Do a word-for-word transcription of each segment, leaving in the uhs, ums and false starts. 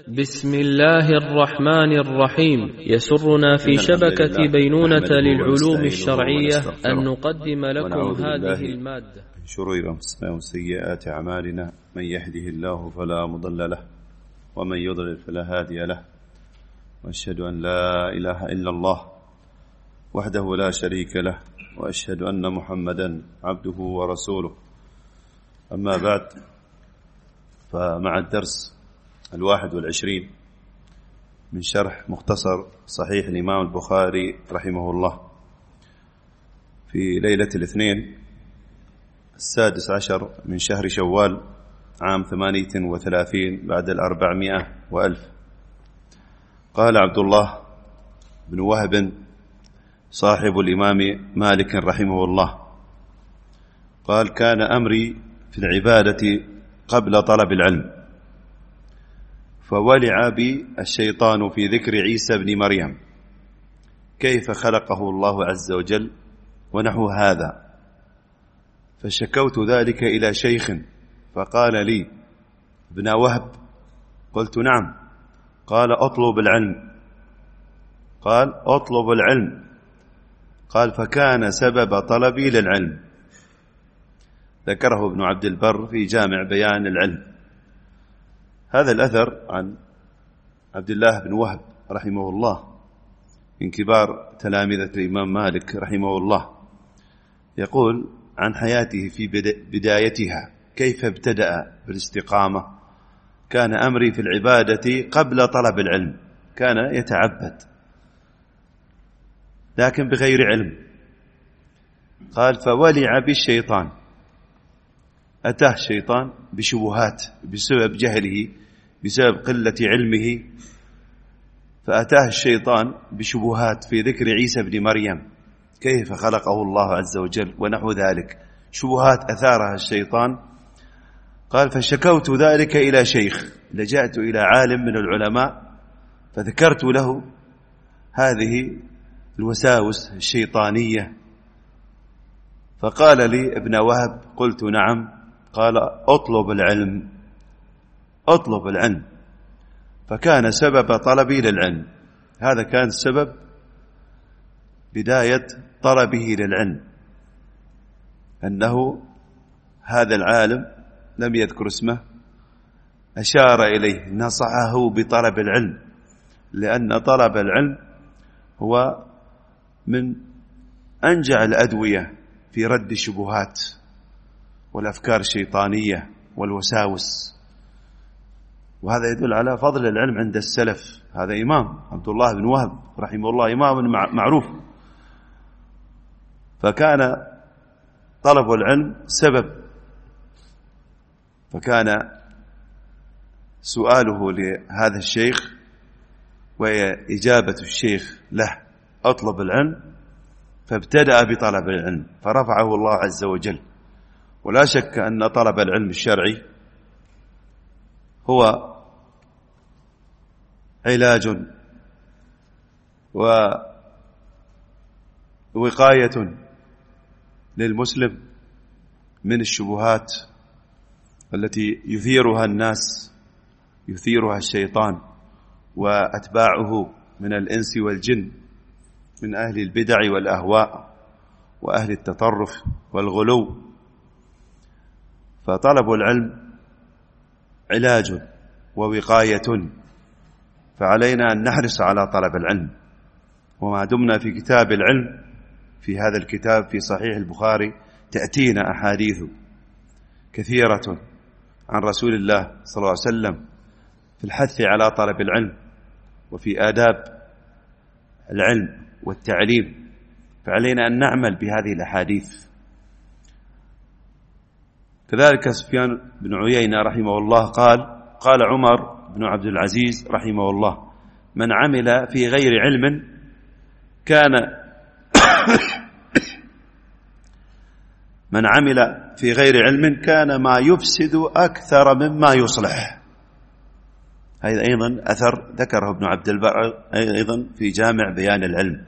بسم الله الرحمن الرحيم. يسرنا في شبكة بينونة للعلوم الشرعية أن نقدم لكم هذه المادة. من شرور أنفسنا وسيئات أعمالنا، من يهده الله فلا مضل له ومن يضلل فلا هادي له، وأشهد أن لا إله إلا الله وحده لا شريك له، وأشهد أن محمدا عبده ورسوله. أما بعد، فمع الدرس الواحد والعشرين من شرح مختصر صحيح الإمام البخاري رحمه الله في ليلة الاثنين السادس عشر من شهر شوال عام ثمانية وثلاثين بعد الأربعمائة وألف. قال عبد الله بن وهب صاحب الإمام مالك رحمه الله قال: كان أمري في العبادة قبل طلب العلم، فولع بي الشيطان في ذكر عيسى بن مريم كيف خلقه الله عز وجل ونحو هذا، فشكوت ذلك إلى شيخ فقال لي: ابن وهب. قلت: نعم. قال: أطلب العلم. قال: أطلب العلم. قال: فكان سبب طلبي للعلم. ذكره ابن عبد البر في جامع بيان العلم. هذا الأثر عن عبد الله بن وهب رحمه الله من كبار تلامذة الإمام مالك رحمه الله، يقول عن حياته في بدايتها كيف ابتدأ بالاستقامة. كان أمري في العبادة قبل طلب العلم، كان يتعبد لكن بغير علم. قال: فولع بالشيطان، أتاه الشيطان بشبهات بسبب جهله، بسبب قلة علمه، فأتاه الشيطان بشبهات في ذكر عيسى بن مريم كيف خلقه الله عز وجل ونحو ذلك، شبهات أثارها الشيطان. قال: فشكوت ذلك إلى شيخ، لجأت إلى عالم من العلماء فذكرت له هذه الوساوس الشيطانية، فقال لي: ابن وهب. قلت: نعم. قال: أطلب العلم. أطلب العلم. فكان سبب طلبي للعلم، هذا كان سبب بداية طلبه للعلم، أنه هذا العالم لم يذكر اسمه أشار إليه، نصحه بطلب العلم، لأن طلب العلم هو من أنجع الأدوية في رد الشبهات والأفكار الشيطانية والوساوس، وهذا يدل على فضل العلم عند السلف. هذا إمام عبد الله بن وهب رحمه الله، إمام معروف، فكان طلب العلم سبب، فكان سؤاله لهذا الشيخ وإجابة الشيخ له أطلب العلم، فابتدأ بطلب العلم فرفعه الله عز وجل. ولا شك أن طلب العلم الشرعي هو علاج ووقاية للمسلم من الشبهات التي يثيرها الناس، يثيرها الشيطان وأتباعه من الإنس والجن، من أهل البدع والأهواء وأهل التطرف والغلو. فطلب العلم علاج ووقاية، فعلينا أن نحرص على طلب العلم. وما دمنا في كتاب العلم، في هذا الكتاب في صحيح البخاري تأتينا أحاديث كثيرة عن رسول الله صلى الله عليه وسلم في الحث على طلب العلم وفي آداب العلم والتعليم، فعلينا أن نعمل بهذه الأحاديث. كذلك سفيان بن عيينة رحمه الله قال: قال عمر بن عبد العزيز رحمه الله: من عمل في غير علم كان من عمل في غير علم كان ما يفسد أكثر مما يصلح. هذا أيضا أثر ذكره ابن عبد البر أيضا في جامع بيان العلم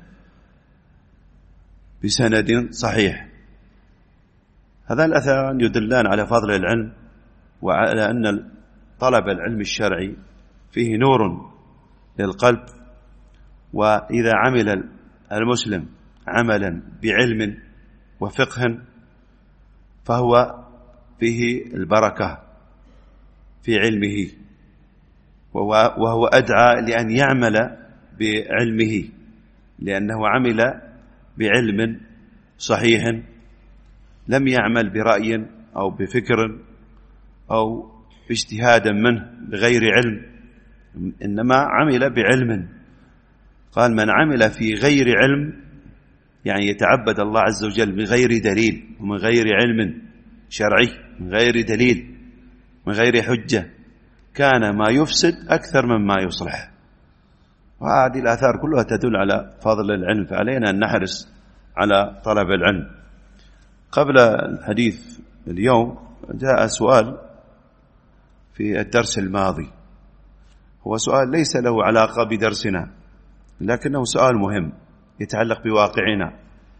بسند صحيح. هذا الأثر يدلان على فضل العلم وعلى أن طلب العلم الشرعي فيه نور للقلب. وإذا عمل المسلم عملا بعلم وفقه فهو فيه البركة في علمه، وهو أدعى لأن يعمل بعلمه، لأنه عمل بعلم صحيح، لم يعمل برأي أو بفكر أو باجتهاد منه بغير علم، إنما عمل بعلم. قال: من عمل في غير علم، يعني يتعبد الله عز وجل بغير دليل ومن غير علم شرعي، من غير دليل، من غير حجة، كان ما يفسد أكثر مما يصلح. وهذه الآثار كلها تدل على فضل العلم، فعلينا أن نحرص على طلب العلم. قبل الحديث اليوم جاء سؤال في الدرس الماضي، هو سؤال ليس له علاقة بدرسنا، لكنه سؤال مهم يتعلق بواقعنا.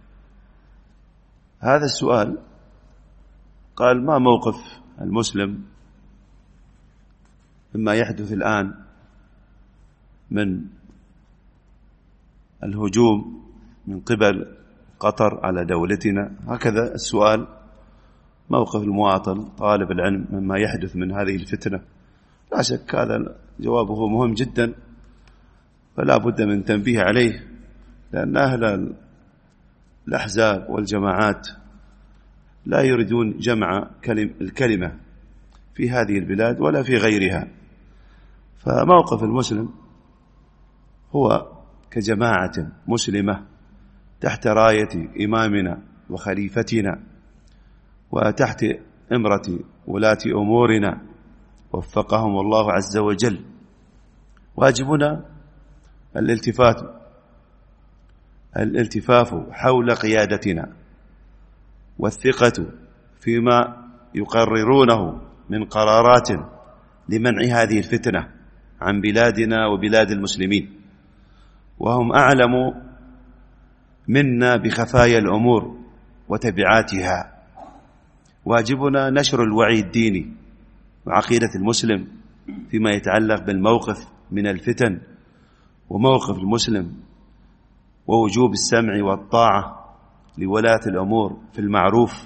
هذا السؤال قال: ما موقف المسلم مما يحدث الآن من الهجوم من قبل قطر على دولتنا؟ هكذا السؤال، موقف المواطن طالب العلم مما يحدث من هذه الفتنة. لا شك هذا جوابه مهم جدا، فلا بد من تنبيه عليه، لأن أهل الأحزاب والجماعات لا يريدون جمع الكلمة في هذه البلاد ولا في غيرها. فموقف المسلم هو كجماعة مسلمة تحت راية إمامنا وخليفتنا وتحت إمرة ولاة أمورنا وفقهم الله عز وجل. واجبنا الالتفات الالتفاف حول قيادتنا والثقة فيما يقررونه من قرارات لمنع هذه الفتنة عن بلادنا وبلاد المسلمين، وهم أعلم منا بخفايا الأمور وتبعاتها. واجبنا نشر الوعي الديني وعقيدة المسلم فيما يتعلق بالموقف من الفتن، وموقف المسلم ووجوب السمع والطاعة لولاة الأمور في المعروف.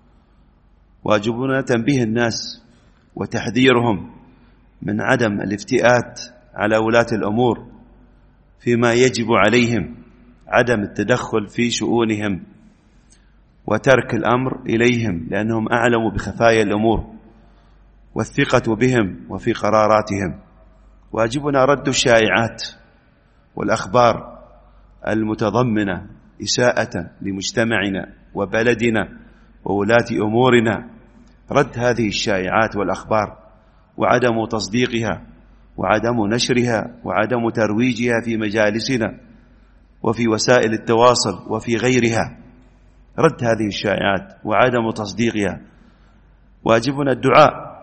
واجبنا تنبيه الناس وتحذيرهم من عدم الافتئات على ولاة الأمور فيما يجب عليهم، عدم التدخل في شؤونهم وترك الأمر إليهم، لأنهم أعلموا بخفايا الأمور، والثقة بهم وفي قراراتهم. واجبنا رد الشائعات والأخبار المتضمنة إساءة لمجتمعنا وبلدنا وولاة أمورنا، رد هذه الشائعات والأخبار وعدم تصديقها وعدم نشرها وعدم ترويجها في مجالسنا وفي وسائل التواصل وفي غيرها، رد هذه الشائعات وعدم تصديقها. واجبنا الدعاء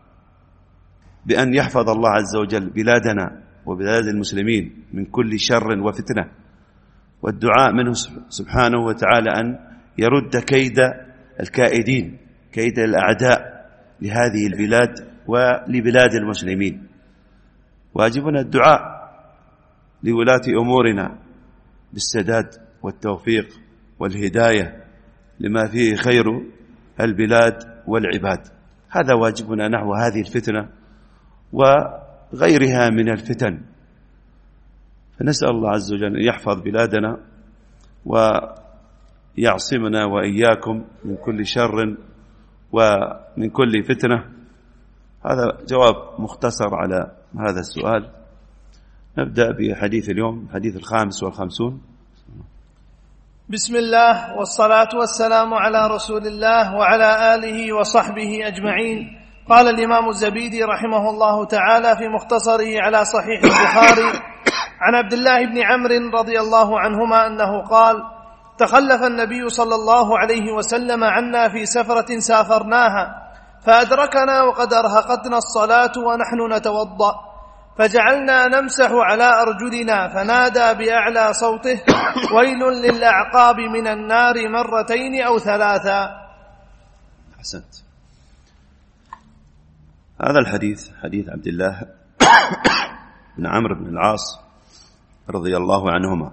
بأن يحفظ الله عز وجل بلادنا وبلاد المسلمين من كل شر وفتنة، والدعاء منه سبحانه وتعالى أن يرد كيد الكائدين، كيد الأعداء لهذه البلاد ولبلاد المسلمين. واجبنا الدعاء لولاة أمورنا بالسداد والتوفيق والهداية لما فيه خير البلاد والعباد. هذا واجبنا نحو هذه الفتنة وغيرها من الفتن. فنسأل الله عز وجل أن يحفظ بلادنا ويعصمنا وإياكم من كل شر ومن كل فتنة. هذا جواب مختصر على هذا السؤال. نبدأ بحديث اليوم، حديث الخامس والخمسون. بسم الله والصلاة والسلام على رسول الله وعلى آله وصحبه أجمعين. قال الإمام الزبيدي رحمه الله تعالى في مختصره على صحيح البخاري عن عبد الله بن عمرو رضي الله عنهما أنه قال: تخلف النبي صلى الله عليه وسلم عنا في سفرة سافرناها، فأدركنا وقد أرهقتنا الصلاة ونحن نتوضأ، فجعلنا نمسح على أرجلنا، فنادى بأعلى صوته: ويل للأعقاب من النار مرتين أو ثلاثا. أحسنت. هذا الحديث حديث عبد الله بن عمرو بن العاص رضي الله عنهما.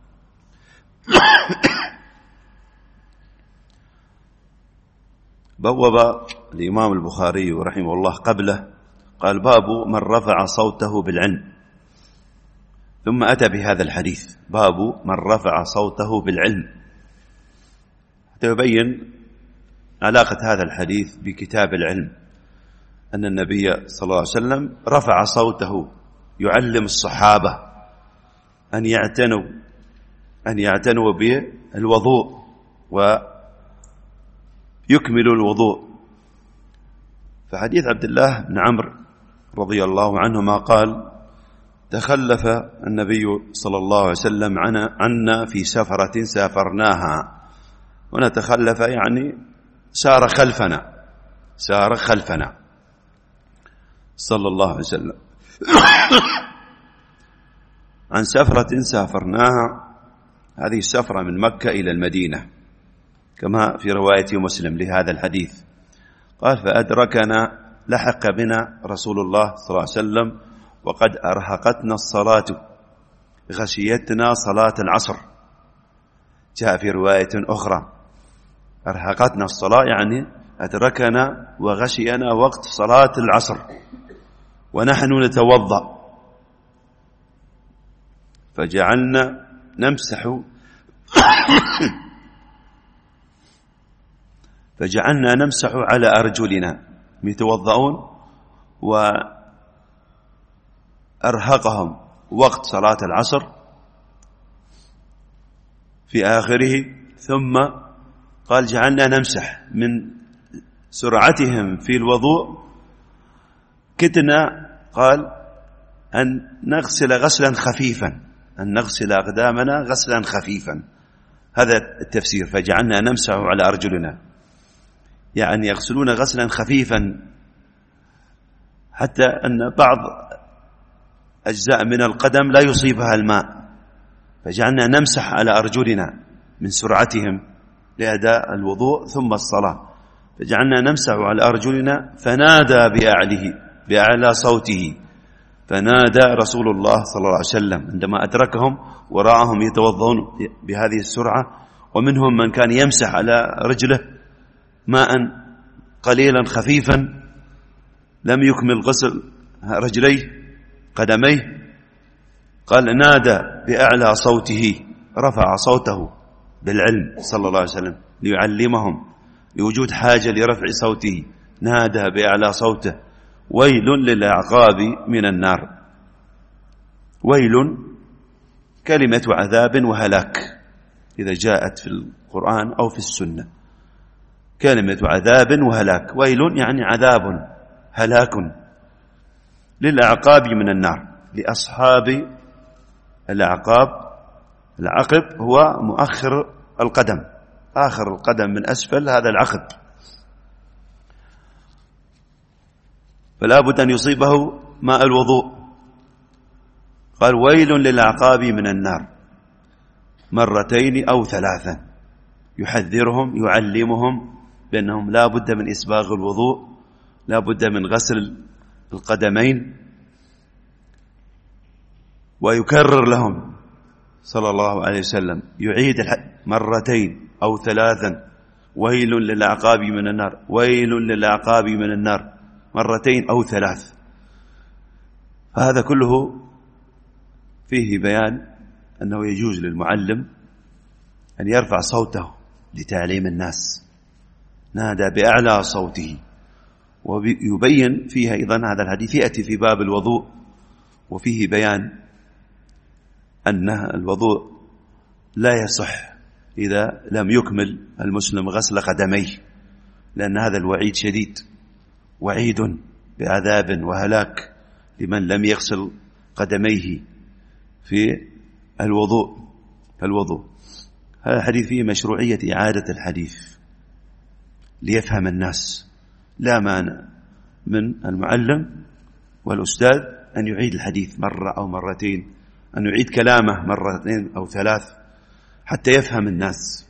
بوب الإمام البخاري رحمه الله قبله قال: باب من رفع صوته بالعلم، ثم أتى بهذا الحديث: باب من رفع صوته بالعلم، حتى يبين علاقة هذا الحديث بكتاب العلم، أن النبي صلى الله عليه وسلم رفع صوته يعلم الصحابة أن يعتنوا أن يعتنوا بالوضوء ويكملوا الوضوء. فحديث عبد الله بن عمرو رضي الله عنهما قال: تخلف النبي صلى الله عليه وسلم عنا في سفرة سافرناها. هنا تخلف يعني سار خلفنا سار خلفنا صلى الله عليه وسلم عن سفرة سافرناها. هذه السفرة من مكة إلى المدينة كما في رواية مسلم لهذا الحديث. قال: فأدركنا لحق بنا رسول الله صلى الله عليه وسلم وقد أرهقتنا الصلاة، غشيتنا صلاة العصر. جاء في رواية أخرى: أرهقتنا الصلاة يعني أدركنا وغشينا وقت صلاة العصر ونحن نتوضأ، فجعلنا نمسح فجعلنا نمسح على أرجلنا، يتوضؤون وأرهقهم وقت صلاة العصر في آخره. ثم قال: جعلنا نمسح، من سرعتهم في الوضوء كدنا قال أن نغسل غسلا خفيفا، أن نغسل أقدامنا غسلا خفيفا. هذا التفسير: فجعلنا نمسح على أرجلنا، يعني يغسلون غسلا خفيفا، حتى أن بعض أجزاء من القدم لا يصيبها الماء، فجعلنا نمسح على أرجلنا من سرعتهم لأداء الوضوء ثم الصلاة. فجعلنا نمسح على أرجلنا، فنادى بأعله بأعلى صوته، فنادى رسول الله صلى الله عليه وسلم عندما أدركهم وراءهم يتوضؤون بهذه السرعة، ومنهم من كان يمسح على رجله ماء قليلا خفيفا لم يكمل غسل رجليه قدميه. قال: نادى بأعلى صوته، رفع صوته بالعلم صلى الله عليه وسلم ليعلمهم لوجود حاجة لرفع صوته. نادى بأعلى صوته: ويل للأعقاب من النار. ويل كلمة عذاب وهلاك إذا جاءت في القرآن أو في السنة، كلمة عذاب وهلاك. ويل يعني عذاب، هلاك للأعقاب من النار، لأصحاب الأعقاب. العقب هو مؤخر القدم، آخر القدم من أسفل، هذا العقب. فلا بد أن يصيبه ماء الوضوء. قال: ويل للأعقاب من النار مرتين أو ثلاثا، يحذرهم يعلمهم بأنهم لا بد من إسباغ الوضوء، لا بد من غسل القدمين، ويكرر لهم صلى الله عليه وسلم، يعيد مرتين أو ثلاثا: ويل للأعقاب من النار، ويل للأعقاب من النار، مرتين أو ثلاث. فهذا كله فيه بيان أنه يجوز للمعلم أن يرفع صوته لتعليم الناس، نادى بأعلى صوته. ويبين فيها أيضا هذا الحديث يأتي في باب الوضوء، وفيه بيان أن الوضوء لا يصح إذا لم يكمل المسلم غسل قدميه، لأن هذا الوعيد شديد، وعيد بعذاب وهلاك لمن لم يغسل قدميه في الوضوء. الوضوء هذا الحديث فيه مشروعية إعادة الحديث ليفهم الناس، لا مانع من المعلم والأستاذ أن يعيد الحديث مرة أو مرتين، أن يعيد كلامه مرتين أو ثلاث حتى يفهم الناس.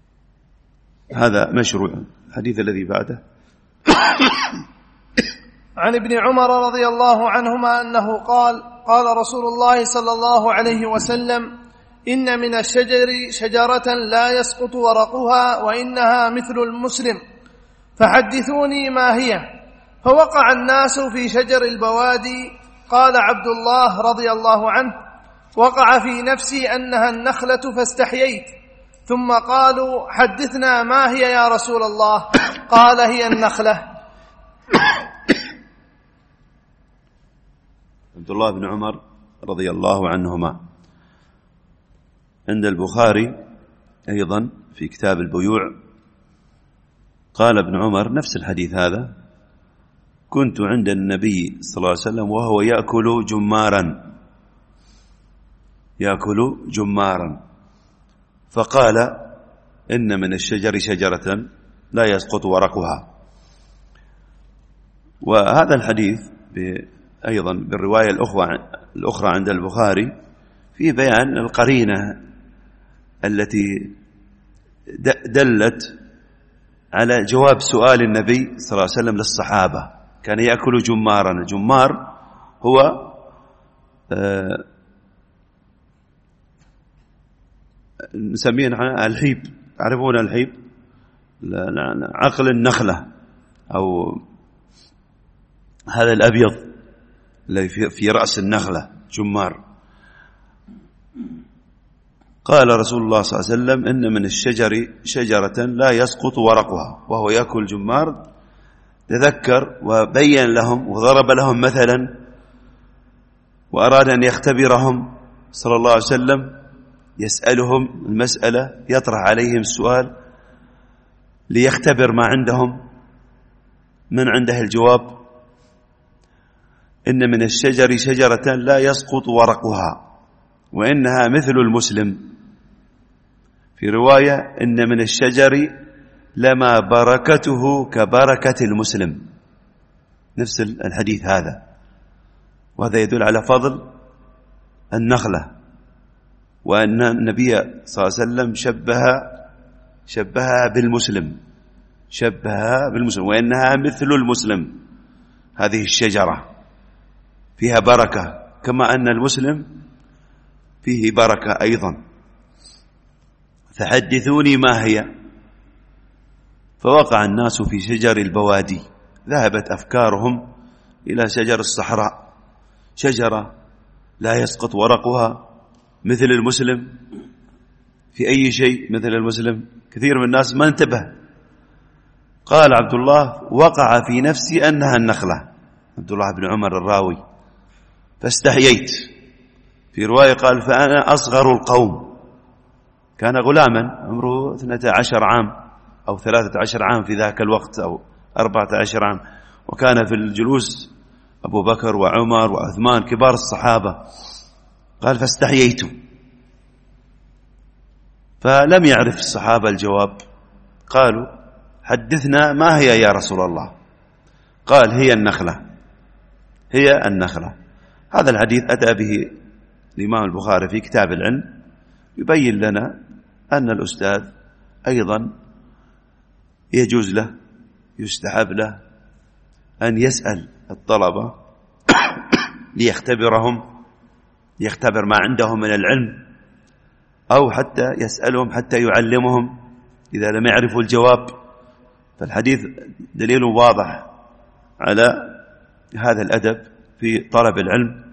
هذا مشروع. الحديث الذي بعده عن ابن عمر رضي الله عنهما أنه قال قال رسول الله صلى الله عليه وسلم: إن من الشجر شجرة لا يسقط ورقها وإنها مثل المسلم، فحدثوني ما هي. فوقع الناس في شجر البوادي. قال عبد الله رضي الله عنه: وقع في نفسي أنها النخلة فاستحييت. ثم قالوا: حدثنا ما هي يا رسول الله؟ قال: هي النخلة. عبد الله بن عمر رضي الله عنهما عند البخاري أيضا في كتاب البيوع، قال ابن عمر نفس الحديث هذا: كنت عند النبي صلى الله عليه وسلم وهو يأكل جمارا يأكل جمارا فقال: إن من الشجر شجرة لا يسقط ورقها. وهذا الحديث أيضا بالرواية الأخرى عند البخاري في بيان القرينة التي دلت على جواب سؤال النبي صلى الله عليه وسلم للصحابة. كان يأكل جمارا. الجمار هو آه نسميه الحيب، تعرفون الحيب؟ عقل النخلة أو هذا الأبيض الذي في رأس النخلة جمار. قال رسول الله صلى الله عليه وسلم: إن من الشجر شجرة لا يسقط ورقها، وهو يأكل جمار. تذكر وبين لهم وضرب لهم مثلا، وأراد أن يختبرهم صلى الله عليه وسلم، يسألهم المسألة، يطرح عليهم السؤال ليختبر ما عندهم، من عنده الجواب. إن من الشجر شجرة لا يسقط ورقها وإنها مثل المسلم. في رواية: إن من الشجر لما بركته كبركة المسلم. نفس الحديث هذا، وهذا يدل على فضل النخلة، وأن النبي صلى الله عليه وسلم شبهها شبهها بالمسلم شبهها بالمسلم وإنها مثل المسلم. هذه الشجرة فيها بركة كما أن المسلم فيه بركة أيضا. فحدثوني ما هي. فوقع الناس في شجر البوادي. ذهبت أفكارهم إلى شجر الصحراء، شجرة لا يسقط ورقها مثل المسلم. في أي شيء مثل المسلم؟ كثير من الناس ما انتبه. قال عبد الله: وقع في نفسي أنها النخلة. عبد الله بن عمر الراوي: فاستحييت. في رواية قال: فأنا أصغر القوم. كان غلاما عمره اثنتا عشر عام أو ثلاثة عشر عام في ذاك الوقت، أو أربعة عشر عام. وكان في الجلوس أبو بكر وعمر وعثمان كبار الصحابة. قال: فاستحييت. فلم يعرف الصحابة الجواب. قالوا: حدثنا ما هي يا رسول الله؟ قال: هي النخلة هي النخلة. هذا الحديث أتى به الإمام البخاري في كتاب العلم، يبين لنا أن الأستاذ أيضا يجوز له، يستحب له أن يسأل الطلبة ليختبرهم، يختبر ما عندهم من العلم، أو حتى يسألهم حتى يعلمهم إذا لم يعرفوا الجواب. فالحديث دليل واضح على هذا الأدب في طلب العلم.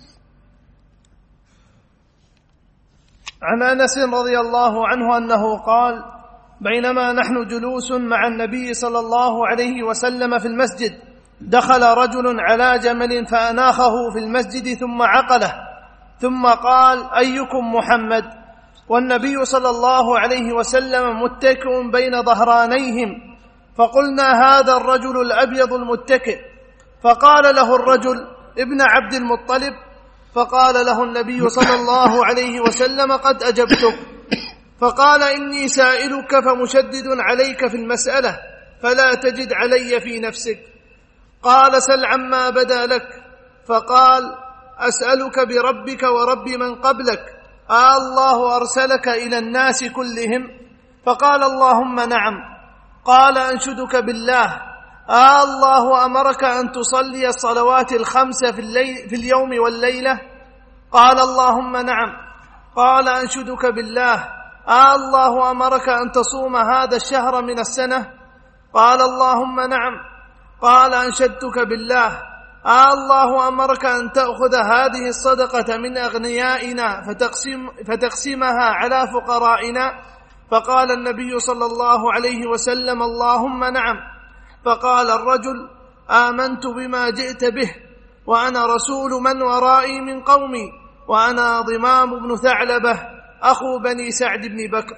عن أنس رضي الله عنه أنه قال: بينما نحن جلوس مع النبي صلى الله عليه وسلم في المسجد، دخل رجل على جمل فأناخه في المسجد ثم عقله، ثم قال: أيكم محمد؟ والنبي صلى الله عليه وسلم متكئ بين ظهرانيهم. فقلنا: هذا الرجل الأبيض المتكئ. فقال له الرجل: ابن عبد المطلب. فقال له النبي صلى الله عليه وسلم: قد أجبتك. فقال: إني سائلك فمشدد عليك في المسألة، فلا تجد علي في نفسك. قال: سل عما بدا لك. فقال: أسألك بربك ورب من قبلك، آه الله أرسلك إلى الناس كلهم؟ فقال: اللهم نعم. قال: أنشدك بالله، آه الله أمرك أن تصلي الصلوات الخمس في, الليل في اليوم والليلة؟ قال اللهم نعم. قال أنشدك بالله، آه الله أمرك أن تصوم هذا الشهر من السنة؟ قال اللهم نعم. قال أنشدتك بالله، آه الله أمرك أن تأخذ هذه الصدقة من أغنيائنا فتقسم فتقسمها على فقرائنا؟ فقال النبي صلى الله عليه وسلم اللهم نعم. فقال الرجل آمنت بما جئت به وأنا رسول من ورائي من قومي وأنا ضمام بن ثعلبة أخو بني سعد بن بكر.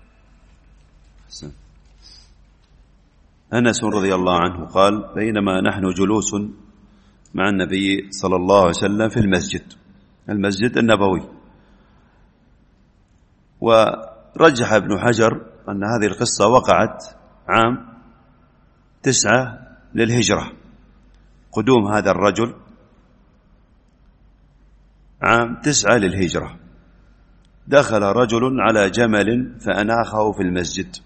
أنس رضي الله عنه قال بينما نحن جلوس مع النبي صلى الله عليه وسلم في المسجد المسجد النبوي، ورجح ابن حجر أن هذه القصة وقعت عام تسعة للهجرة، قدوم هذا الرجل عام تسعة للهجرة. دخل رجل على جمل فأناخه في المسجد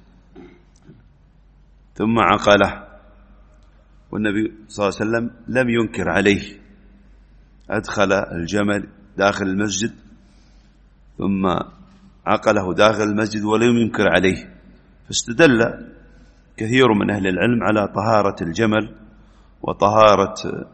ثم عقله، والنبي صلى الله عليه وسلم لم ينكر عليه، أدخل الجمل داخل المسجد ثم عقله داخل المسجد ولم ينكر عليه. فاستدل كثير من أهل العلم على طهارة الجمل وطهارة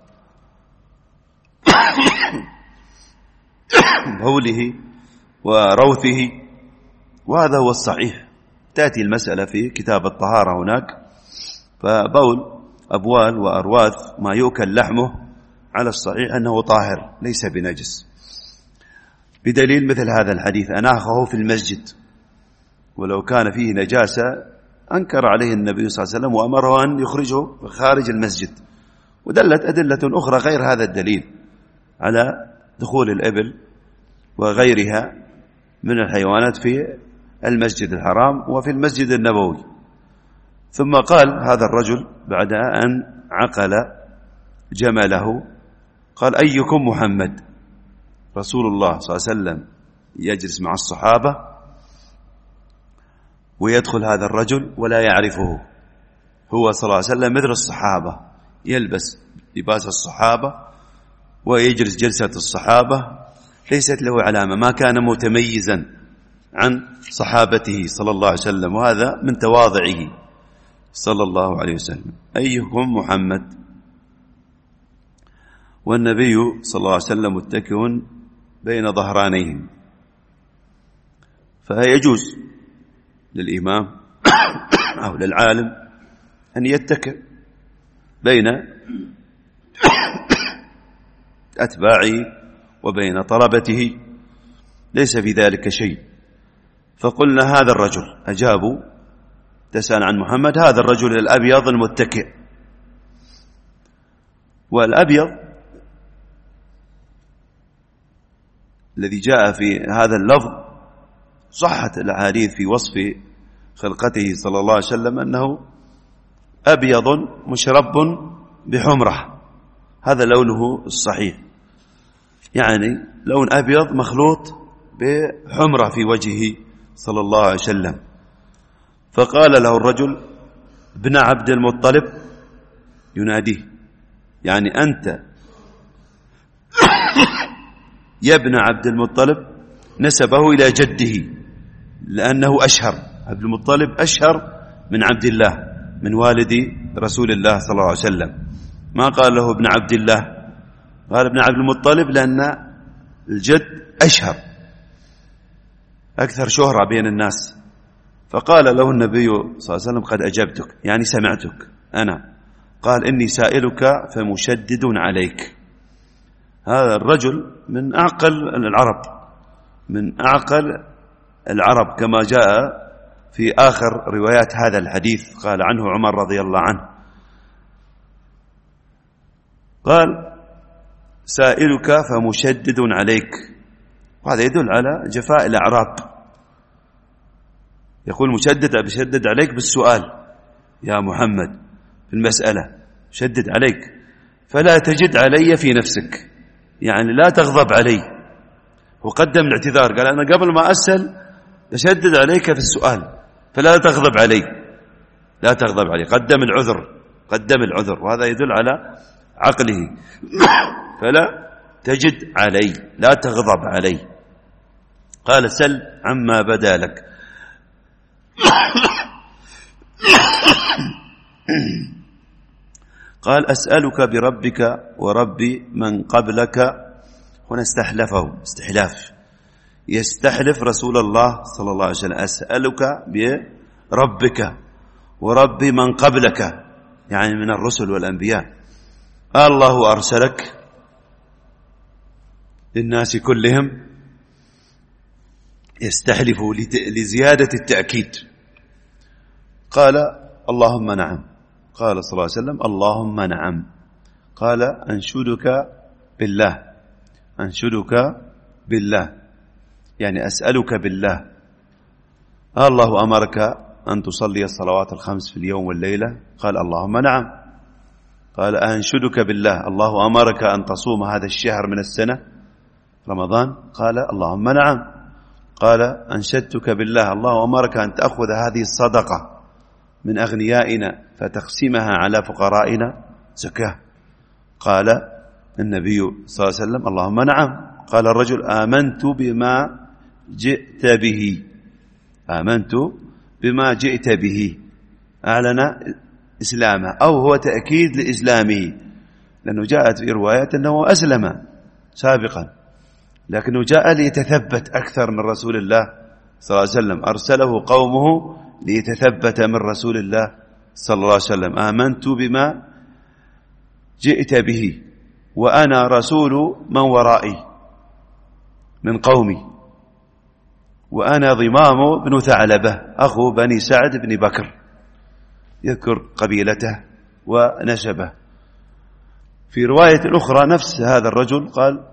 بوله وروثه، وهذا هو الصحيح. تأتي المسألة في كتاب الطهارة هناك، فبول أبوال وأرواث ما يؤكل لحمه على الصحيح أنه طاهر ليس بنجس، بدليل مثل هذا الحديث أناخه في المسجد، ولو كان فيه نجاسة أنكر عليه النبي صلى الله عليه وسلم وأمره أن يخرجه خارج المسجد. ودلت أدلة أخرى غير هذا الدليل على دخول الإبل وغيرها من الحيوانات في المسجد الحرام وفي المسجد النبوي. ثم قال هذا الرجل بعد أن عقل جمله قال أيكم محمد؟ رسول الله صلى الله عليه وسلم يجلس مع الصحابة ويدخل هذا الرجل ولا يعرفه، هو صلى الله عليه وسلم مثل الصحابة، يلبس لباس الصحابة ويجلس جلسة الصحابة، ليست له علامة، ما كان متميزا عن صحابته صلى الله عليه وسلم، وهذا من تواضعه صلى الله عليه وسلم. أيكم محمد؟ والنبي صلى الله عليه وسلم متكئ بين ظهرانيهم، فيجوز للإمام أو للعالم أن يتكئ بين أتباعه وبين طلبته، ليس في ذلك شيء. فقلنا هذا الرجل، أجابوا تسأل عن محمد، هذا الرجل الأبيض المتكئ. والأبيض الذي جاء في هذا اللفظ صحت الأحاديث في وصف خلقته صلى الله عليه وسلم أنه أبيض مشرب بحمرة، هذا لونه الصحيح، يعني لون أبيض مخلوط بحمرة في وجهه صلى الله عليه وسلم. فقال له الرجل ابن عبد المطلب، يناديه يعني أنت يا ابن عبد المطلب، نسبه إلى جده لأنه أشهر، عبد المطلب أشهر من عبد الله من والد رسول الله صلى الله عليه وسلم، ما قال له ابن عبد الله، قال ابن عبد المطلب لأن الجد أشهر أكثر شهرة بين الناس. فقال له النبي صلى الله عليه وسلم قد أجبتك، يعني سمعتك أنا. قال إني سائلك فمشدد عليك. هذا الرجل من أعقل العرب، من أعقل العرب كما جاء في آخر روايات هذا الحديث، قال عنه عمر رضي الله عنه، قال سائلك فمشدد عليك، وهذا يدل على جفاء الأعراب. يقول مشدد بشدد عليك بالسؤال يا محمد في المسألة، شدد عليك فلا تجد علي في نفسك، يعني لا تغضب علي. وقدم الاعتذار، قال أنا قبل ما أسأل أشدد عليك في السؤال فلا تغضب علي، لا تغضب علي، قدم العذر قدم العذر، وهذا يدل على عقله. فلا تجد علي، لا تغضب علي. قال سل عما بدا لك. قال أسألك بربك ورب من قبلك. هنا استحلفه استحلاف، يستحلف رسول الله صلى الله عليه وسلم. أسألك بربك ورب من قبلك، يعني من الرسل والأنبياء. الله أرسلك للناس كلهم، يستحلف لزيادة التأكيد. قال اللهم نعم. قال صلى الله عليه وسلم اللهم نعم. قال أنشدك بالله، أنشدك بالله، يعني أسألك بالله. الله أمرك أن تصلي الصلوات الخمس في اليوم والليلة؟ قال اللهم نعم. قال أنشدك بالله، الله أمرك أن تصوم هذا الشهر من السنة رمضان؟ قال اللهم نعم. قال أنشدتك بالله، الله أمرك أن تأخذ هذه الصدقة من أغنيائنا فتقسمها على فقرائنا زكاة؟ قال النبي صلى الله عليه وسلم اللهم نعم. قال الرجل آمنت بما جئت به، آمنت بما جئت به، أعلن إسلامه، أو هو تأكيد لإسلامه، لأنه جاءت في رواية أنه أسلم سابقا، لكنه جاء ليتثبت أكثر من رسول الله صلى الله عليه وسلم. أرسله قومه ليتثبت من رسول الله صلى الله عليه وسلم. آمنت بما جئت به وأنا رسول من ورائي من قومي، وأنا ضمام بن ثعلبة أخو بني سعد بن بكر، يذكر قبيلته ونسبه. في رواية أخرى نفس هذا الرجل قال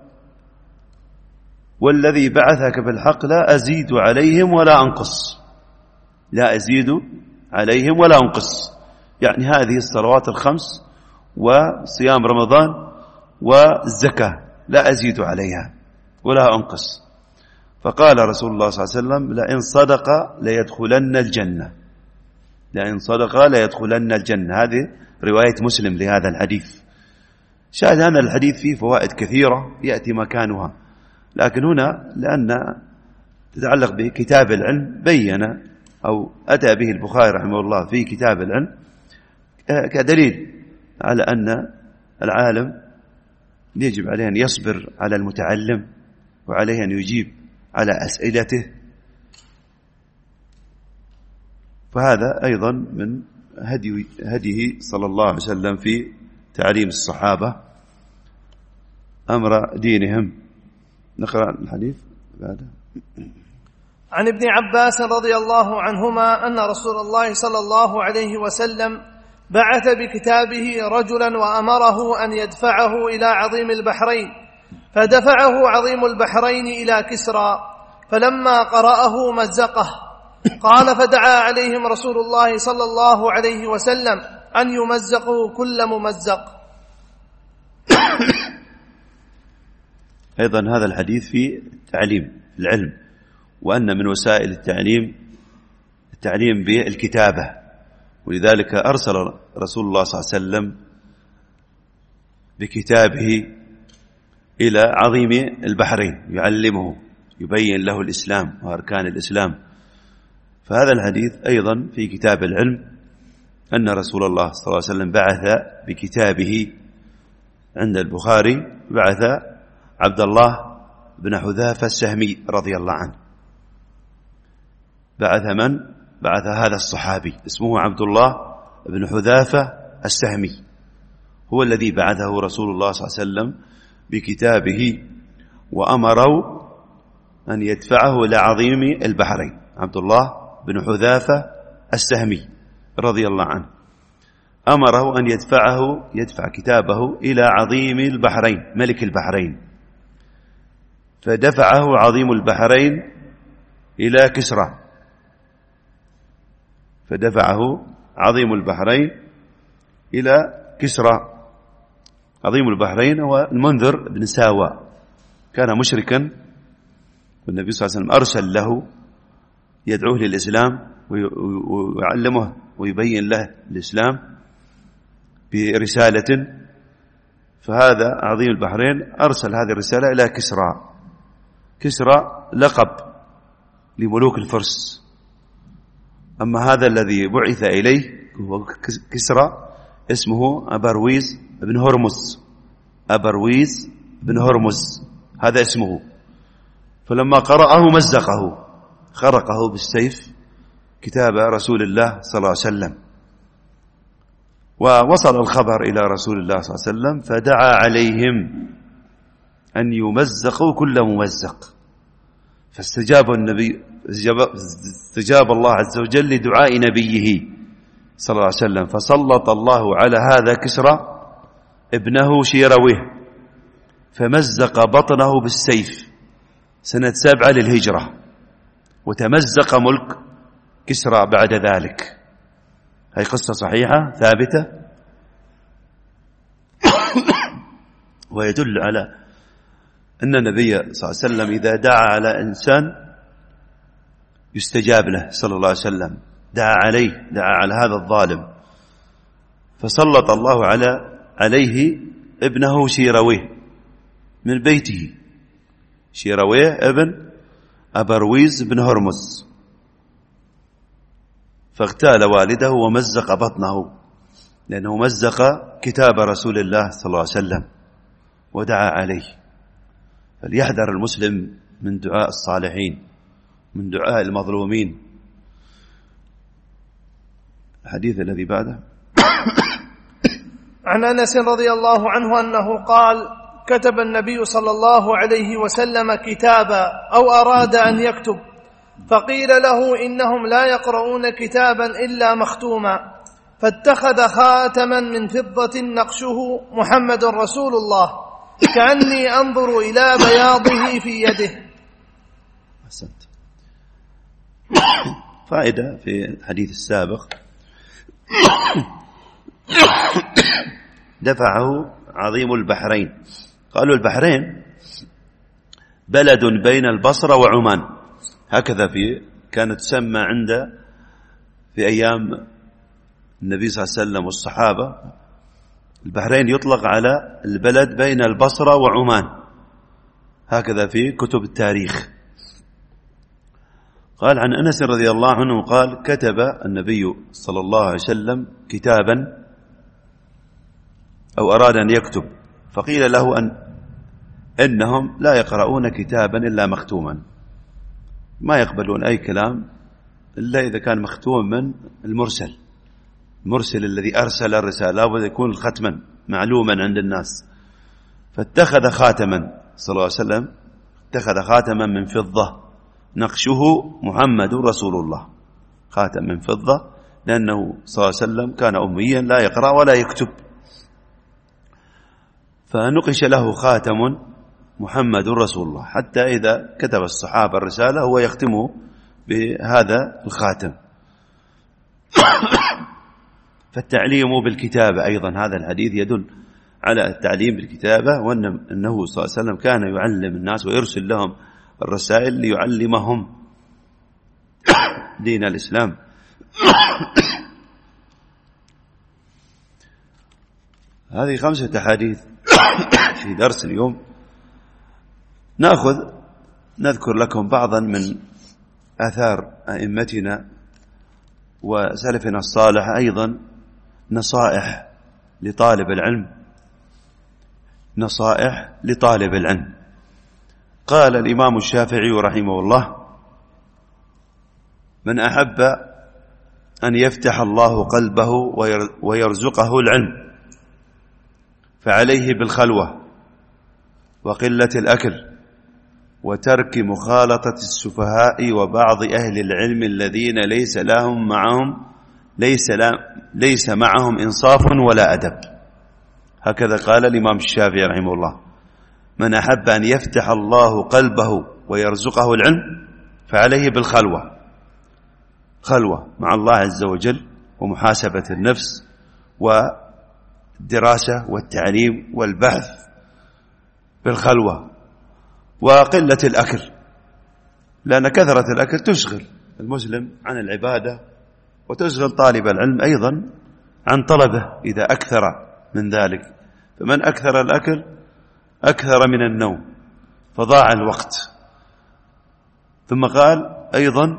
والذي بعثك بالحق لا أزيد عليهم ولا أنقص، لا أزيد عليهم ولا أنقص، يعني هذه الصلوات الخمس وصيام رمضان والزكاة لا أزيد عليها ولا أنقص. فقال رسول الله صلى الله عليه وسلم لئن صدق ليدخلن الجنة، لئن صدق ليدخلن الجنة. هذه رواية مسلم لهذا الحديث. شاهد هذا الحديث فيه فوائد كثيرة يأتي مكانها، لكن هنا لأن تتعلق بكتاب العلم بين أو أتى به البخاري رحمه الله في كتاب العلم كدليل على أن العالم يجب عليه أن يصبر على المتعلم وعليه أن يجيب على أسئلته. فهذا أيضا من هدي هديه صلى الله عليه وسلم في تعليم الصحابة أمر دينهم. نقرأ الحديث بعد. عن ابن عباس رضي الله عنهما أن رسول الله صلى الله عليه وسلم بعث بكتابه رجلا وأمره أن يدفعه إلى عظيم البحرين، فدفعه عظيم البحرين إلى كسرى، فلما قرأه مزقه. قال فدعا عليهم رسول الله صلى الله عليه وسلم أن يمزقوا كل ممزق. أيضا هذا الحديث في تعليم العلم، وأن من وسائل التعليم التعليم بالكتابة، ولذلك أرسل رسول الله صلى الله عليه وسلم بكتابه إلى عظيم البحرين يعلمه، يبين له الإسلام وأركان الإسلام. فهذا الحديث أيضا في كتاب العلم أن رسول الله صلى الله عليه وسلم بعث بكتابه عند البخاري، بعث عبد الله بن حذافة السهمي رضي الله عنه. بعث من؟ بعث هذا الصحابي اسمه عبد الله بن حذافة السهمي، هو الذي بعثه رسول الله صلى الله عليه وسلم بكتابه وأمره أن يدفعه إلى عظيم البحرين. عبد الله بن حذافة السهمي رضي الله عنه أمره أن يدفعه يدفع كتابه إلى عظيم البحرين ملك البحرين، فدفعه عظيم البحرين إلى كسرى، فدفعه عظيم البحرين إلى كسرى. عظيم البحرين هو المنذر بن ساوى، كان مشركا، والنبي صلى الله عليه وسلم أرسل له يدعوه للإسلام ويعلمه ويبين له الإسلام، برسالة، فهذا عظيم البحرين أرسل هذه الرسالة إلى كسرى. كسرى لقب لملوك الفرس، أما هذا الذي بعث إليه هو كسرى اسمه أبرويز بن هرمز. أبرويز بن هرمز هذا اسمه. فلما قرأه مزقه، خرقه بالسيف كتاب رسول الله صلى الله عليه وسلم. ووصل الخبر إلى رسول الله صلى الله عليه وسلم، فدعا عليهم أن يمزقوا كل ممزق، فاستجاب النبي استجاب الله عز وجل لدعاء نبيه صلى الله عليه وسلم، فسلط الله على هذا كسرى ابنه شيرويه، فمزق بطنه بالسيف سنة سبعة للهجرة، وتمزق ملك كسرى بعد ذلك. هي قصة صحيحة ثابتة، ويدل على أن النبي صلى الله عليه وسلم إذا دعا على إنسان يستجاب له صلى الله عليه وسلم. دعا عليه، دعا على هذا الظالم، فسلط الله على عليه ابنه شيرويه من بيته. شيرويه ابن أبرويز بن هرمز، فاغتال والده ومزق بطنه، لأنه مزق كتاب رسول الله صلى الله عليه وسلم ودعا عليه. فليحذر المسلم من دعاء الصالحين، من دعاء المظلومين. الحديث الذي بعده عن أنس رضي الله عنه أنه قال: كتب النبي صلى الله عليه وسلم كتابا أو أراد أن يكتب، فقيل له إنهم لا يقرؤون كتابا إلا مختوما، فاتخذ خاتما من فضة نقشه محمد رسول الله، كأني أنظر إلى بياضه في يده. أحسنت. فائدة في الحديث السابق دفعه عظيم البحرين. قالوا البحرين بلد بين البصرة وعمان، هكذا في كانت تسمى عند في أيام النبي صلى الله عليه وسلم والصحابة. البحرين يطلق على البلد بين البصرة وعمان، هكذا في كتب التاريخ. قال عن أنس رضي الله عنه قال: كتب النبي صلى الله عليه وسلم كتابا أو أراد أن يكتب، فقيل له أن إنهم لا يقرؤون كتابا إلا مختوما، ما يقبلون أي كلام إلا إذا كان مختوم من المرسل. المرسل الذي أرسل الرسالة ويكون ختما معلوما عند الناس. فاتخذ خاتما صلى الله عليه وسلم، اتخذ خاتما من فضة نقشه محمد رسول الله، خاتم من فضة، لأنه صلى الله عليه وسلم كان أميا لا يقرأ ولا يكتب، فنقش له خاتم محمد رسول الله، حتى إذا كتب الصحابة الرسالة هو يختمه بهذا الخاتم. فالتعليم بالكتابة أيضا، هذا الحديث يدل على التعليم بالكتابة، وأنه صلى الله عليه وسلم كان يعلم الناس ويرسل لهم الرسائل ليعلمهم دين الإسلام. هذه خمسة أحاديث في درس اليوم. نأخذ نذكر لكم بعضا من آثار أئمتنا وسلفنا الصالح، أيضا نصائح لطالب العلم، نصائح لطالب العلم. قال الإمام الشافعي رحمه الله: من أحب أن يفتح الله قلبه ويرزقه العلم فعليه بالخلوة وقلة الأكل وترك مخالطة السفهاء وبعض أهل العلم الذين ليس لهم معهم ليس, ليس معهم إنصاف ولا أدب. هكذا قال الإمام الشافعي رحمه الله: من أحب أن يفتح الله قلبه ويرزقه العلم فعليه بالخلوة، خلوة مع الله عز وجل ومحاسبة النفس والدراسة والتعليم والبحث بالخلوة، وقلة الأكل، لأن كثرة الأكل تشغل المسلم عن العبادة وتشغل طالب العلم أيضا عن طلبه إذا أكثر من ذلك. فمن أكثر الأكل أكثر من النوم فضاع الوقت. ثم قال أيضا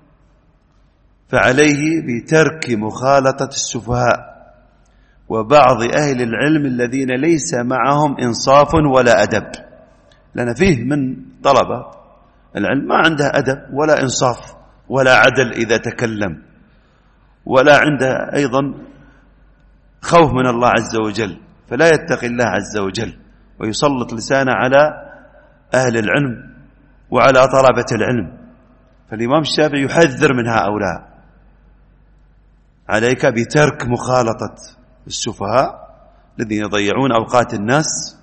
فعليه بترك مخالطة السفهاء وبعض أهل العلم الذين ليس معهم إنصاف ولا أدب، لأن فيه من طلبة العلم ما عنده أدب ولا إنصاف ولا عدل إذا تكلم، ولا عنده أيضا خوف من الله عز وجل، فلا يتقي الله عز وجل ويسلط لسانه على أهل العلم وعلى طلبة العلم. فالإمام الشافعي يحذر من هؤلاء، عليك بترك مخالطة السفهاء الذين يضيعون أوقات الناس.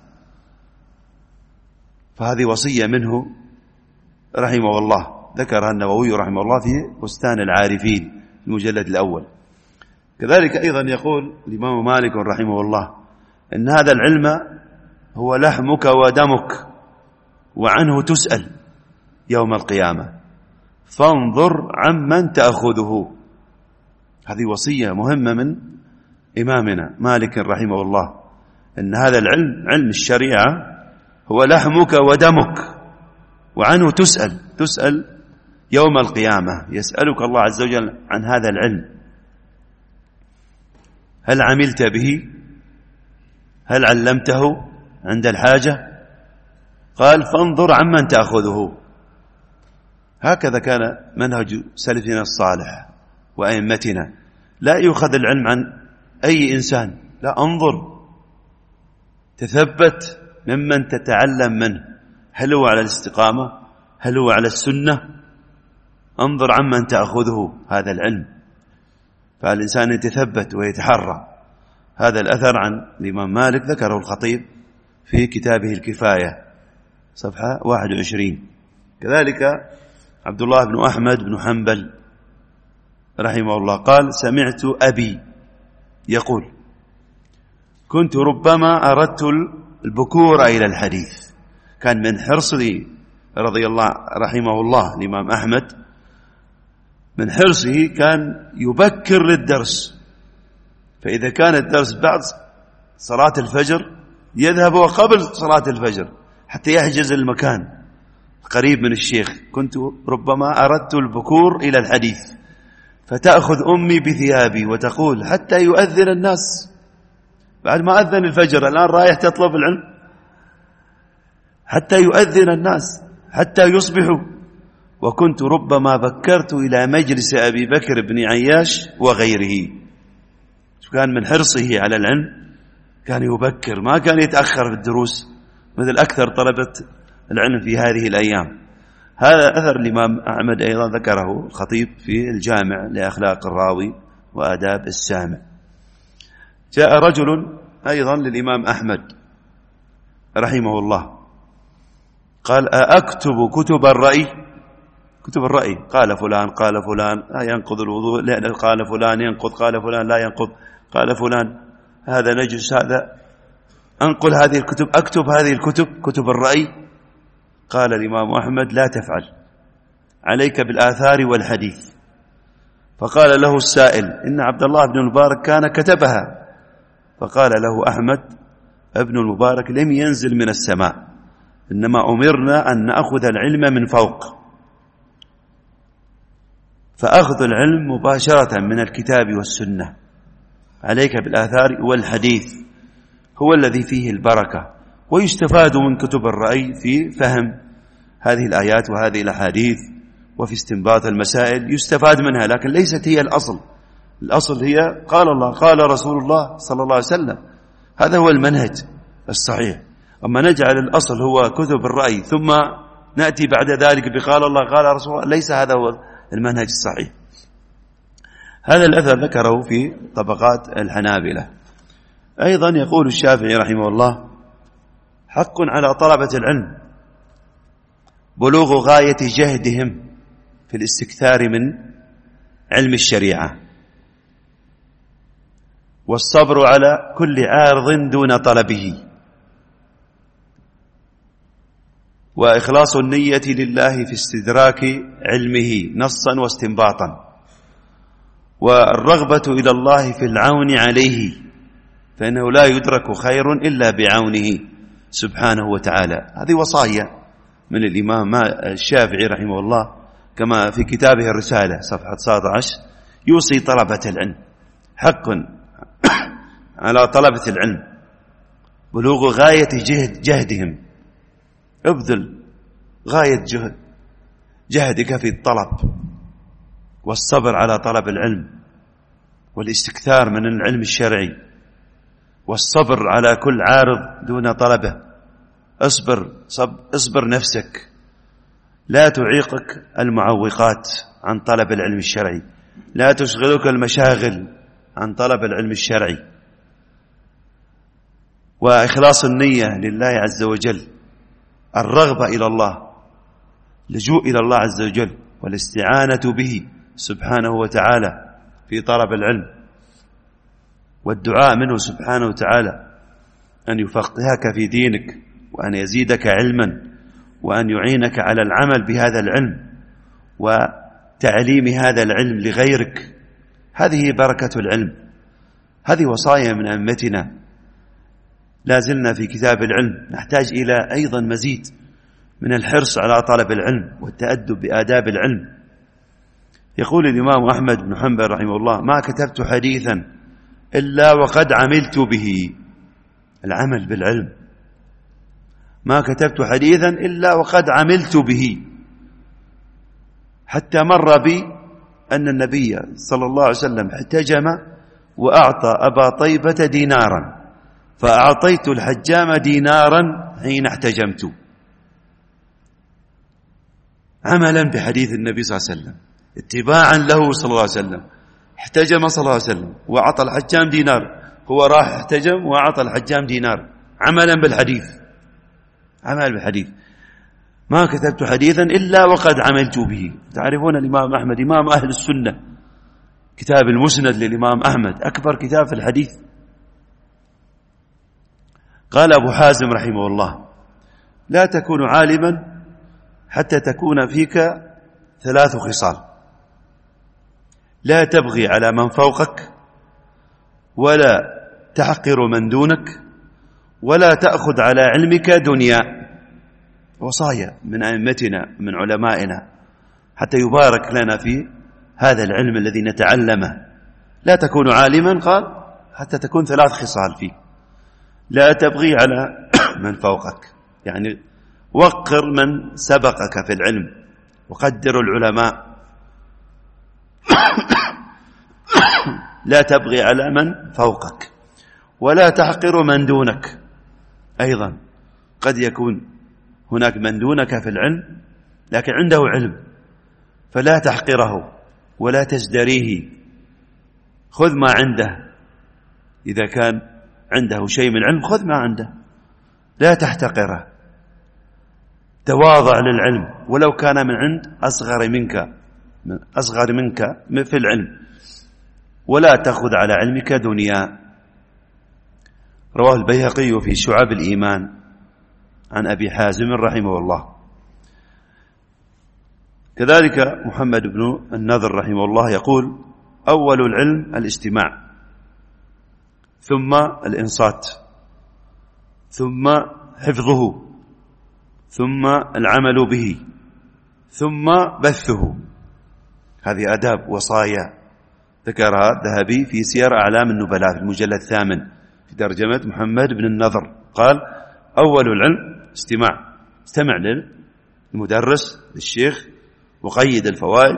فهذه وصية منه رحمه الله، ذكرها النووي رحمه الله في بستان العارفين المجلد الأول. كذلك أيضا يقول الإمام مالك رحمه الله إن هذا العلم هو لحمك ودمك وعنه تسأل يوم القيامة فانظر عمن تأخذه. هذه وصية مهمة من إمامنا مالك رحمه الله، إن هذا العلم علم الشريعة هو لحمك ودمك وعنه تسأل تسأل يوم القيامة. يسألك الله عز وجل عن هذا العلم، هل عملت به؟ هل علمته عند الحاجة؟ قال فانظر عمن تأخذه. هكذا كان منهج سلفنا الصالح وأئمتنا، لا يؤخذ العلم عن أي إنسان، لا، انظر تثبت ممن تتعلم منه، هل هو على الاستقامة؟ هل هو على السنة؟ انظر عمن تأخذه هذا العلم. فالإنسان يتثبت ويتحرى. هذا الأثر عن الإمام مالك ذكره الخطيب في كتابه الكفاية صفحة واحد وعشرين. كذلك عبد الله بن أحمد بن حنبل رحمه الله قال سمعت أبي يقول كنت ربما أردت البكور إلى الحديث. كان من حرصه رضي الله رحمه الله الإمام أحمد، من حرصه كان يبكر للدرس، فإذا كان الدرس بعد صلاة الفجر يذهب قبل صلاة الفجر حتى يحجز المكان قريب من الشيخ. كنت ربما أردت البكور إلى الحديث فتأخذ أمي بثيابي وتقول حتى يؤذن الناس، بعد ما أذن الفجر الآن رايح تطلب العلم، حتى يؤذن الناس حتى يصبحوا. وكنت ربما بكرت إلى مجلس أبي بكر بن عياش وغيره. كان من حرصه على العلم كان يبكر، ما كان يتأخر في الدروس مثل أكثر طلبة العلم في هذه الأيام. هذا أثر الإمام أحمد أيضا ذكره الخطيب في الجامع لأخلاق الراوي وآداب السامع. جاء رجل أيضا للإمام أحمد رحمه الله قال أكتب كتب الرأي؟ كتب الرأي، قال فلان قال فلان لا ينقض الوضوء، لا قال فلان ينقض، قال فلان لا ينقض، قال فلان هذا نجس، هذا أنقل هذه الكتب، أكتب هذه الكتب كتب الرأي؟ قال الإمام أحمد لا تفعل، عليك بالآثار والحديث. فقال له السائل إن عبد الله بن المبارك كان كتبها. فقال له أحمد ابن المبارك لم ينزل من السماء، إنما أمرنا أن نأخذ العلم من فوق، فأخذ العلم مباشرة من الكتاب والسنة، عليك بالآثار والحديث هو الذي فيه البركة. ويستفاد من كتب الرأي في فهم هذه الآيات وهذه الأحاديث وفي استنباط المسائل، يستفاد منها، لكن ليست هي الأصل. الأصل هي قال الله قال رسول الله صلى الله عليه وسلم، هذا هو المنهج الصحيح. أما نجعل الأصل هو كتب الرأي ثم نأتي بعد ذلك بقال الله قال رسول الله، ليس هذا هو المنهج الصحيح. هذا الأثر ذكره في طبقات الحنابلة. أيضا يقول الشافعي رحمه الله حق على طلبة العلم بلوغ غاية جهدهم في الاستكثار من علم الشريعة، والصبر على كل عارض دون طلبه، وإخلاص النية لله في استدراك علمه نصا واستنباطا، والرغبة إلى الله في العون عليه، فإنه لا يدرك خير إلا بعونه سبحانه وتعالى. هذه وصايا من الإمام الشافعي رحمه الله، كما في كتابه الرسالة صفحة تسعة عشر، يوصي طلبة العلم حق على طلبة العلم بلوغ غاية جهد جهدهم، ابذل غاية جهد جهدك في الطلب والصبر على طلب العلم والاستكثار من العلم الشرعي والصبر على كل عارض دون طلبه. اصبر اصبر نفسك، لا تعيقك المعوقات عن طلب العلم الشرعي، لا تشغلك المشاغل عن طلب العلم الشرعي. وإخلاص النية لله عز وجل، الرغبة إلى الله، لجوء إلى الله عز وجل والاستعانة به سبحانه وتعالى في طلب العلم، والدعاء منه سبحانه وتعالى أن يفقهك في دينك، وأن يزيدك علما، وأن يعينك على العمل بهذا العلم وتعليم هذا العلم لغيرك. هذه بركة العلم، هذه وصايا من أئمتنا. لا زلنا في كتاب العلم، نحتاج إلى أيضا مزيد من الحرص على طلب العلم والتأدب بآداب العلم. يقول الإمام أحمد بن حنبل رحمه الله: ما كتبت حديثا إلا وقد عملت به. العمل بالعلم، ما كتبت حديثا إلا وقد عملت به. حتى مر بي أن النبي صلى الله عليه وسلم احتجم وأعطى أبا طيبة دينارا، فأعطيت الحجام دينارا حين احتجمت، عملا بحديث النبي صلى الله عليه وسلم، اتباعا له صلى الله عليه وسلم. احتجم صلى الله عليه وسلم وأعطى الحجام دينار، هو راح احتجم وأعطى الحجام دينار، عملا بالحديث، عمل بالحديث. ما كتبت حديثا إلا وقد عملت به. تعرفون الإمام أحمد إمام أهل السنة، كتاب المسند للإمام أحمد أكبر كتاب في الحديث. قال أبو حازم رحمه الله: لا تكون عالما حتى تكون فيك ثلاث خصال: لا تبغي على من فوقك، ولا تحقر من دونك، ولا تأخذ على علمك دنيا. وصايا من أئمتنا من علمائنا حتى يبارك لنا في هذا العلم الذي نتعلمه. لا تكون عالما، قال حتى تكون ثلاث خصال فيه: لا تبغي على من فوقك، يعني وقر من سبقك في العلم وقدر العلماء. لا تبغي على من فوقك، ولا تحقر من دونك. أيضا قد يكون هناك من دونك في العلم لكن عنده علم، فلا تحقره ولا تزدريه، خذ ما عنده. إذا كان عنده شيء من علم خذ ما عنده، لا تحتقره. تواضع للعلم ولو كان من عند أصغر منك من أصغر منك في العلم، ولا تأخذ على علمك دنيا. رواه البيهقي في شعب الإيمان عن أبي حازم رحمه الله. كذلك محمد بن النضر رحمه الله يقول: أول العلم الاستماع، ثم الإنصات، ثم حفظه، ثم العمل به، ثم بثه. هذه آداب وصايا ذكرها الذهبي في سير أعلام النبلاء في المجلد الثامن في ترجمة محمد بن النضر. قال: أول العلم استماع، استمع للمدرس للشيخ وقيد الفوائد.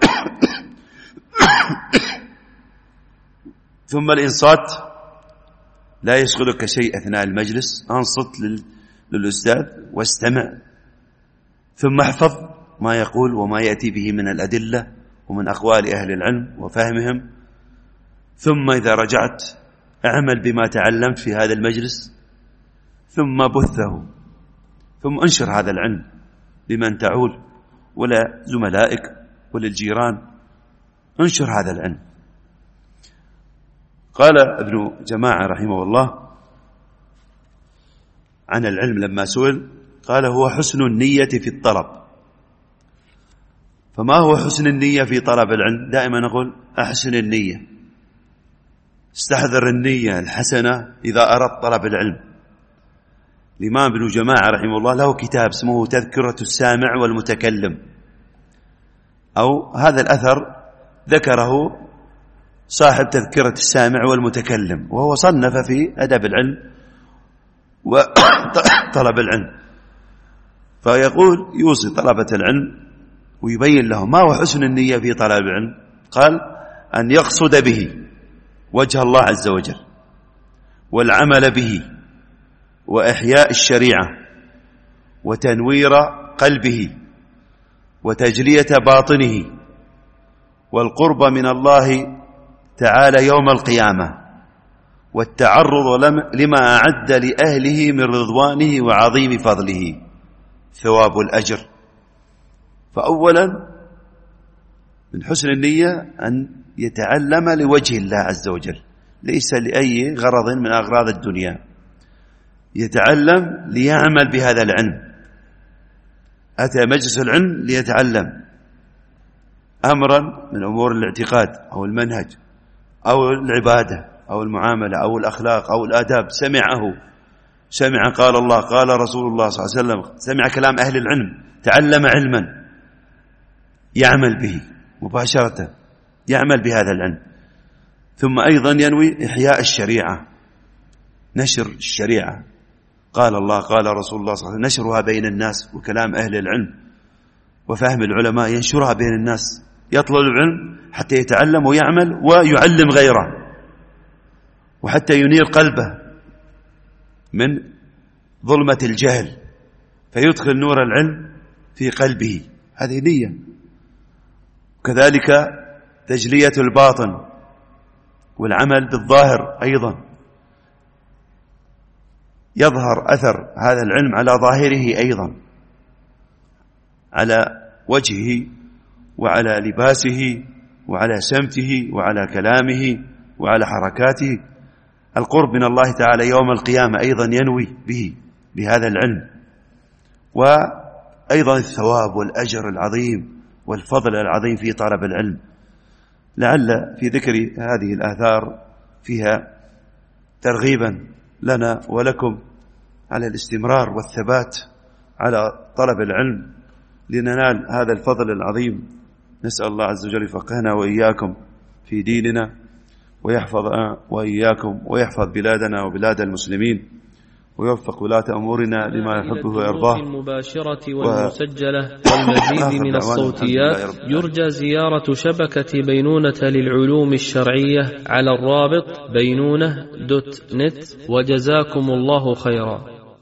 ثم الإنصات، لا يشغلك شيء أثناء المجلس، أنصت للأستاذ واستمع. ثم احفظ ما يقول وما يأتي به من الأدلة ومن أقوال أهل العلم وفهمهم. ثم إذا رجعت اعمل بما تعلمت في هذا المجلس، ثم بثه، ثم انشر هذا العلم لمن تعول ولا زملائك وللجيران، انشر هذا العلم. قال ابن جماعة رحمه الله عن العلم لما سئل، قال: هو حسن النية في الطلب، فما هو حسن النية في طلب العلم؟ دائما نقول أحسن النية، استحضر النية الحسنة إذا أردت طلب العلم. الإمام ابن جماعة رحمه الله له كتاب اسمه تذكرة السامع والمتكلم، أو هذا الأثر ذكره صاحب تذكرة السامع والمتكلم، وهو صنف في أدب العلم وطلب العلم، فيقول يوصي طلبة العلم ويبين لهم ما هو حسن النية في طلب العلم. قال أن يقصد به وجه الله عز وجل، والعمل به، وإحياء الشريعة، وتنوير قلبه، وتجلية باطنه، والقرب من الله تعالى يوم القيامة، والتعرض لما أعد لأهله من رضوانه وعظيم فضله ثواب الأجر. فأولا من حسن النية أن يتعلم لوجه الله عز وجل، ليس لأي غرض من أغراض الدنيا، يتعلم ليعمل بهذا العلم. أتى مجلس العلم ليتعلم أمرا من أمور الاعتقاد أو المنهج أو العبادة أو المعاملة أو الأخلاق أو الآداب، سمعه سمع قال الله قال رسول الله صلى الله عليه وسلم، سمع كلام أهل العلم، تعلم علما يعمل به مباشرة، يعمل بهذا العلم. ثم أيضا ينوي إحياء الشريعة، نشر الشريعة، قال الله قال رسول الله صلى الله عليه وسلم، نشرها بين الناس، وكلام أهل العلم وفهم العلماء ينشرها بين الناس، يطلب العلم حتى يتعلم ويعمل ويعلم غيره، وحتى ينير قلبه من ظلمة الجهل فيدخل نور العلم في قلبه، هذه نية. كذلك تجلية الباطن والعمل بالظاهر، أيضا يظهر أثر هذا العلم على ظاهره، أيضا على وجهه وعلى لباسه وعلى سمته وعلى كلامه وعلى حركاته. القرب من الله تعالى يوم القيامة أيضا ينوي به بهذا العلم، وأيضا الثواب والأجر العظيم والفضل العظيم في طلب العلم. لعل في ذكر هذه الآثار فيها ترغيبا لنا ولكم على الاستمرار والثبات على طلب العلم لننال هذا الفضل العظيم. نسأل الله عز وجل يفقهنا وإياكم في ديننا، ويحفظنا وإياكم، ويحفظ بلادنا وبلاد المسلمين، ويوفق ولاة أمورنا لما يحبه ويرضاه. المباشرة والمسجلة والمزيد من الصوتيات يرجى زيارة شبكة بينونة للعلوم الشرعية على الرابط بينونة دوت نت، وجزاكم الله خيرا.